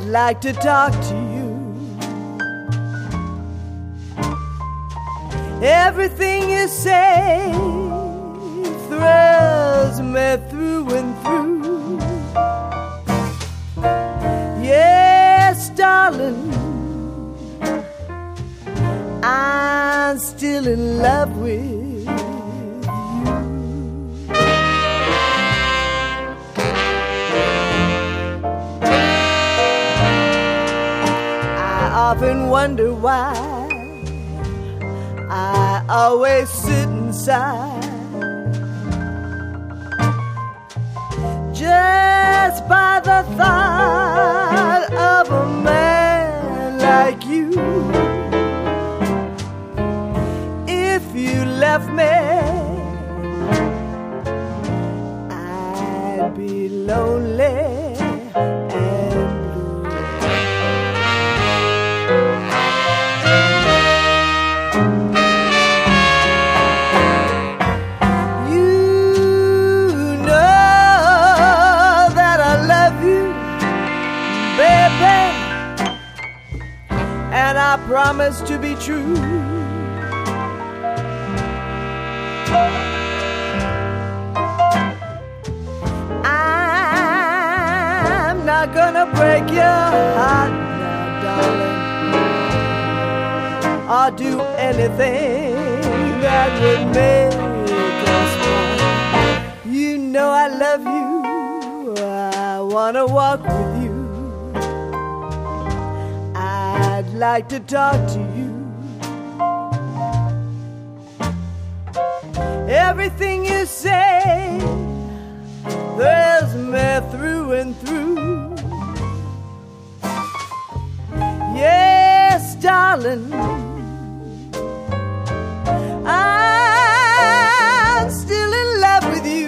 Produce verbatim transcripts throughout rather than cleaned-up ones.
like to talk to you. Everything you say thrills me through and through. Yes, darling, I'm still in love with you. I often wonder why I always sit inside, just by the thought of a man like you. If you left me, I'd be lonely and blue. You know that I love you, baby, and I promise to be true. I'm not gonna break your heart now, darling, or do anything that would make us part. You know I love you, I wanna walk with you, I'd like to talk to you. Everything you say thrills me through and through. Yes, darling, I'm still in love with you.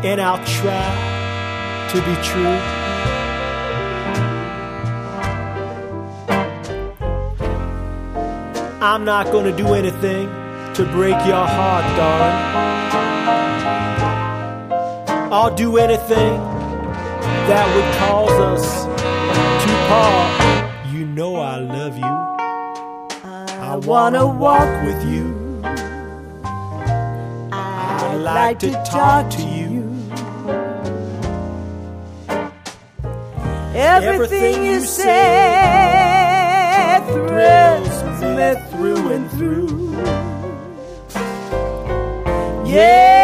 and I'll try to be true. I'm not gonna do anything to break your heart, darling. I'll do anything that would cause us to part. You know I love you. I, I wanna walk with you. I'd like to talk to you. Everything you say thrills me through and through. Yeah.